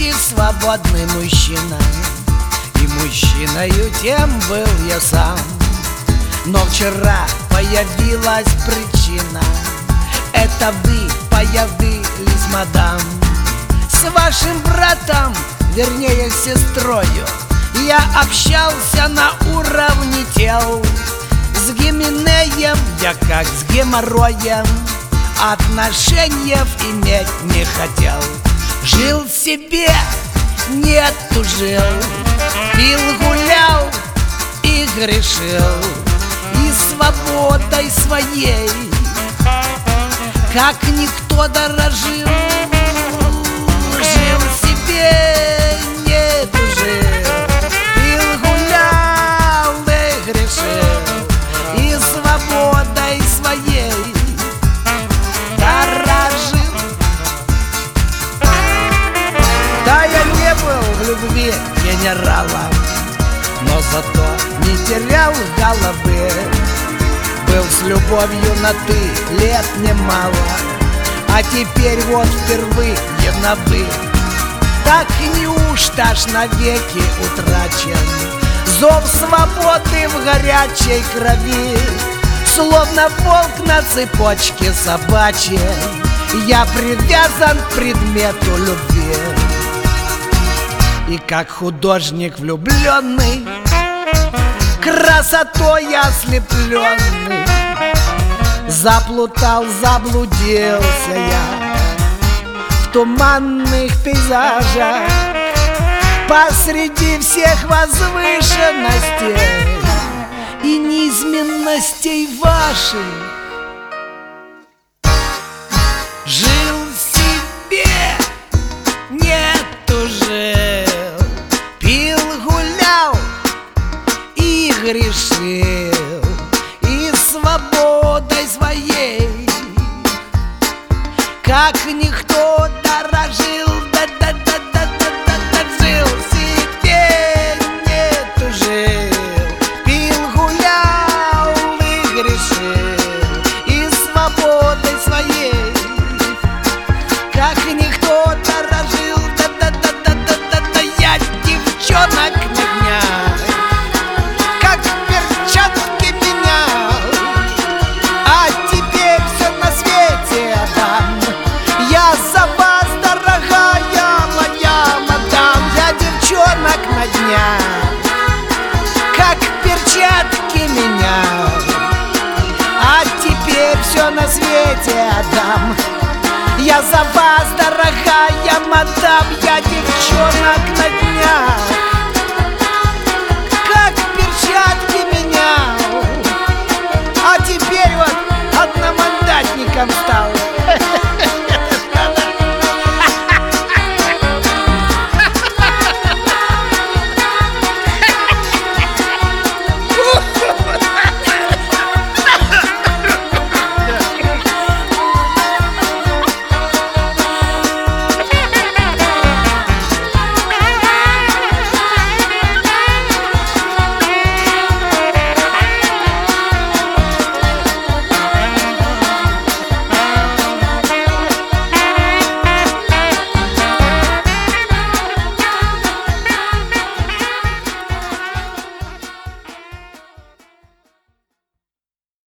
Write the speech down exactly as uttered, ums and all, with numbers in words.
почти свободный мужчина, и мужчиною тем был я сам. Но вчера появилась причина. Это вы появились, мадам. С вашим братом, вернее с сестрою, я общался на уровне тел. С Гименеем я как с геморроем отношений иметь не хотел. Жил себе, не тужил, пил, гулял и грешил, и свободой своей как никто дорожил. Жил себе, не тужил, пил, гулял и грешил, и свободой своей дорожил. Да, я не был в любви генералом, но зато не терял головы. Был с любовью на «ты» лет немало, а теперь вот впервые на «вы». Так неужто ж навеки утрачен зов свободы в горячей крови? Словно волк на цепочке собачьей, я привязан к предмету любви. И как художник влюбленный, красотой ослепленный, заплутал, заблудился я в туманных пейзажах посреди всех возвышенностей и низменностей ваших. Жил себе, не тужил, пил, гулял и грешил, и свободой своей как никто дорожил. Да-да-да-да-да-да, жил себе, не тужил, пил, гулял и грешил, и свободой своей как никто дорожил. Да-да-да-да-да-да, я девчонок на днях как перчатки менял, а теперь все на свете отдам. Я за вас, дорогая моя мадам. Я девчонок на днях как перчатки менял, а теперь все на свете отдам. Я за вас, дорогая мадам. Я девчонок на днях как перчатки менял, а теперь вот одномандатником стал.